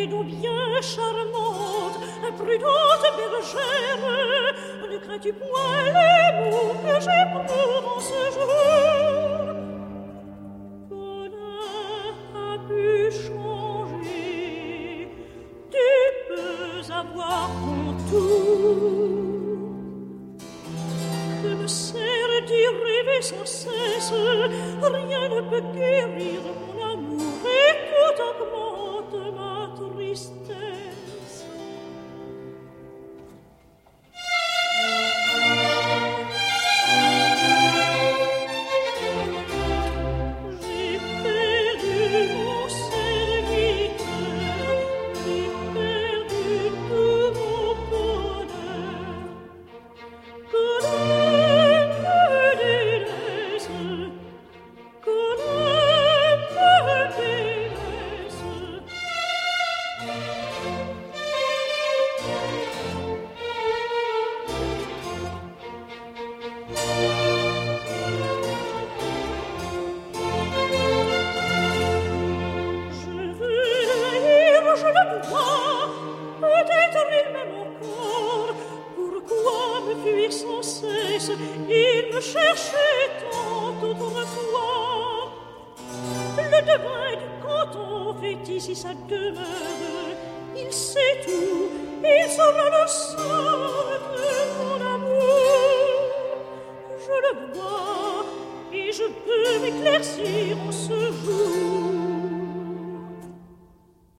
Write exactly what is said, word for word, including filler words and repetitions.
des dons bien charmantes, imprudente bergère, ne crains-tu point les mots que j'éprouve en ce jour? Colin a pu changer, tu peux avoir ton tour. Que me sert d'y rêver sans cesse? Rien ne peut guérir mon amour et tout augmente ma tristesse. J'ai perdu mon serviteur, j'ai perdu tout mon bonheur. Colin me délaisse, Colin me délaisse. Je veux l'haïr, je le dois, peut-être il m'aime encore. Pourquoi me fuir sans cesse? Il me cherchait tant autrefois. Le devin du canton fait ici sa demeure. Il sait tout, il saura le sort de mon amour. Je le vois et je peux m'éclaircir en ce jour.